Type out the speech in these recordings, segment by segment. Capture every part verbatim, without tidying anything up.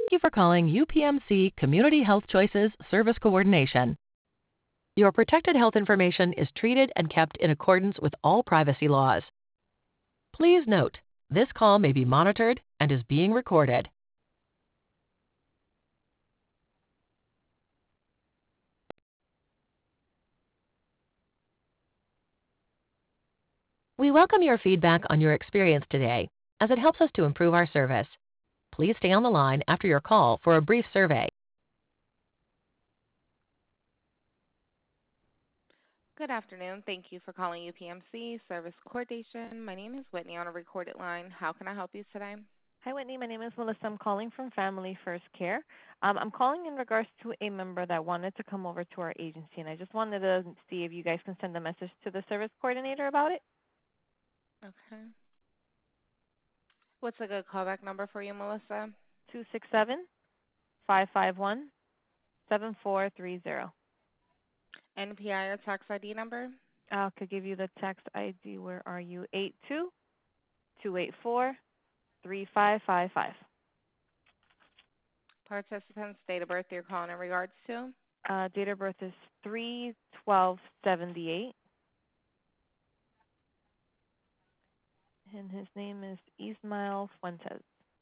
Thank you for calling U P M C Community Health Choices Service Coordination. Your protected health information is treated and kept in accordance with all privacy laws. Please note, this call may be monitored and is being recorded. We welcome your feedback on your experience today, as it helps us to improve our service. Please stay on the line after your call for a brief survey. Good afternoon. Thank you for calling U P M C Service Coordination. My name is Whitney on a recorded line. How can I help you today? Hi, Whitney. My name is Melissa. I'm calling from Family First Care. Um, I'm calling in regards to a member that wanted to come over to our agency, and I just wanted to see if you guys can send a message to the service coordinator about it. Okay. What's a good callback number for you, Melissa? two six seven, five five one, seven four three zero. N P I or tax I D number? I could give you the text I D. Where are you? eight two, two eight four, three five five five. Participant's date of birth you're calling in regards to? Uh, date of birth is three twelve seventy-eight. And his name is Ismael Fuentes.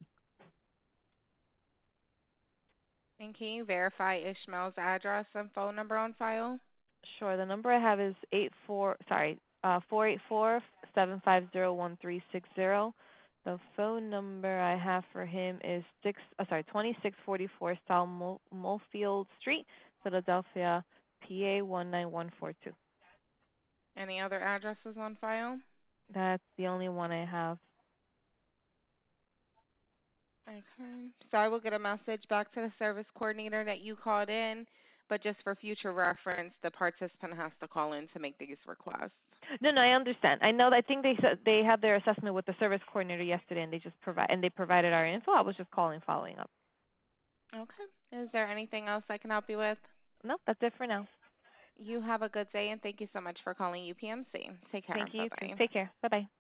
And can you verify Ishmael's address and phone number on file? Sure. The number I have is eight four. Sorry, uh, four eight four seven five zero one three six zero. The phone number I have for him is six. Uh, sorry, twenty six forty four South Mul- Mulfield Street, Philadelphia, P A one nine one four two. Any other addresses on file? That's the only one I have. Okay. So I will get a message back to the service coordinator that you called in, but just for future reference, the participant has to call in to make these requests. No, no, I understand. I know. I think they said they had their assessment with the service coordinator yesterday, and they just provide and they provided our info. I was just calling, following up. Okay. Is there anything else I can help you with? No, that's it for now. You have a good day, and thank you so much for calling U P M C. Take care. Thank you. Bye-bye. Take care. Bye bye.